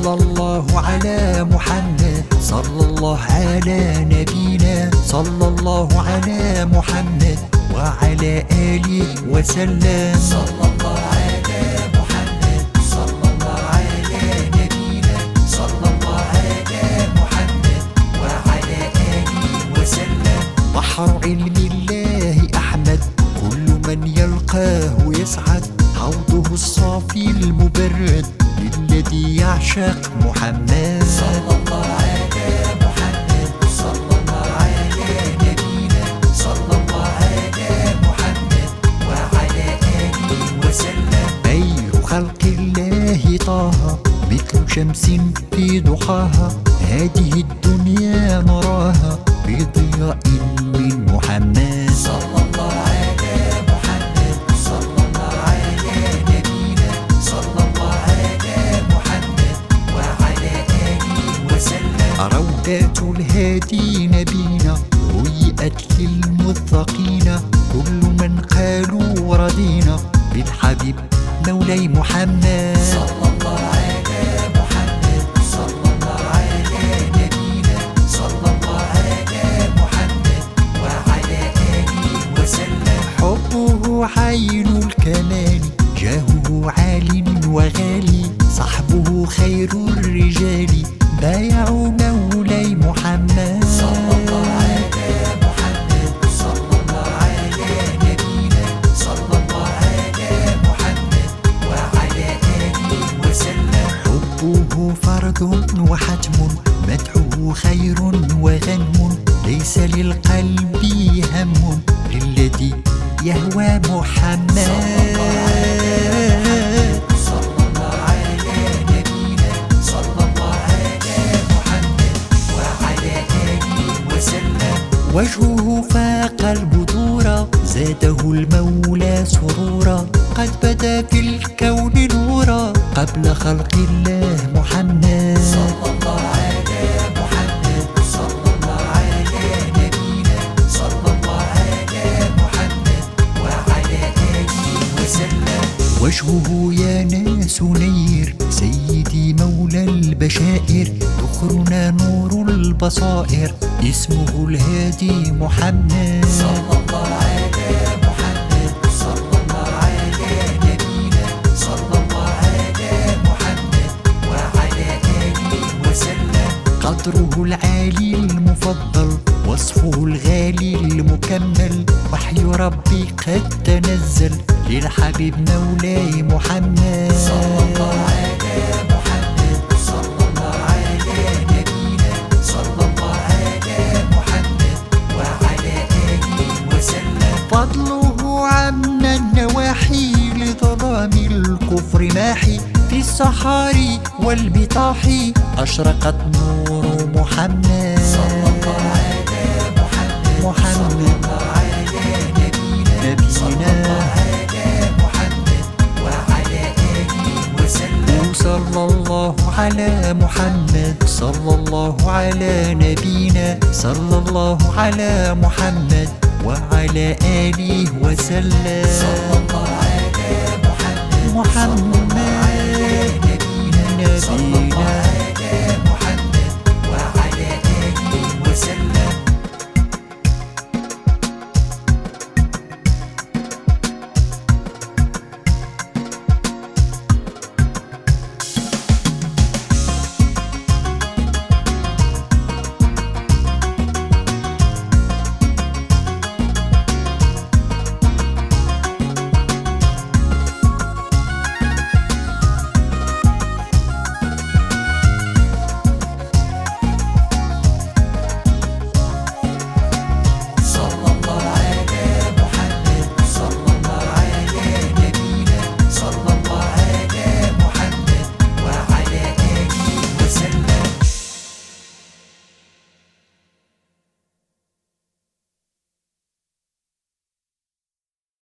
صلى الله على محمد، صلى الله على نبينا، صلى الله على محمد وعلى آله وسلم. صلى الله على محمد، صلى الله على نبينا، صلى الله على محمد وعلى آله وسلم. بحر علم الله أحمد، كل من يلقاه يسعد، حوضه الصافي المبرد للذي يعشق محمد. صلى الله على محمد، صلى الله على نبينا، صلى الله على محمد وعلى آله وسلم. خير خلق الله طه، مثل شمس في ضحاها، هذه الدنيا نراها بضياء من محمد. صلى الله على محمد، صلى الله على نبينا، صلى الله على محمد وعلى آله وسلم. روضات الهادي نبينا، هيئت للمتقين، كل من قالوا رضينا بالحبيب مولاي محمد. صلى الله على محمد، صلى الله على نبينا، صلى الله على محمد وعلى آله وسلم. حبه عين الكمال، جاهه عال وغالي، صحبه خير الرجال، بايعوا مولاي محمد. صلى الله على محمد، صلى الله على نبينا، صلى الله على محمد وعلى آله وسلم. حبه فرض وحتم، مدحه خير وغنم، ليس للقلب هم للذي يهوى محمد. صلى الله على نبينا، صلى الله على محمد وعلى آله وسلم. وجهه فاق البدور، زاده المولى سرورا، قد بدا في الكون نورا قبل خلق الله محمد. صلى الله على محمد، صلى الله على نبينا، صلى الله على محمد وعلى آله وسلم. وجهه يا ناس نير، سيدي مولى البشائر، ذخرنا نور البصائر، اسمه الهادي محمد. صلى الله على محمد، صلى الله على نبينا، صلى الله على محمد وعلى آله وسلم. قدره العالي المفضل، وصفه الغالي المكمل، وحي ربي قد تنزل للحبيب مولاي محمد. صلى الله على محمد، صلى الله على نبينا، صلى الله على محمد وعلى آله وسلم. فضله عم النواحي، لظلام الكفر ماحي، في الصحاري والبطاح أشرقت نور محمد. صلى الله على محمد، محمد وعلى نبينا، صلى الله على محمد وعلى آله وسلم. صلى الله على محمد، صلى الله على نبينا، صلى الله على محمد وعلى آله وسلم. صلى الله على محمد، محمد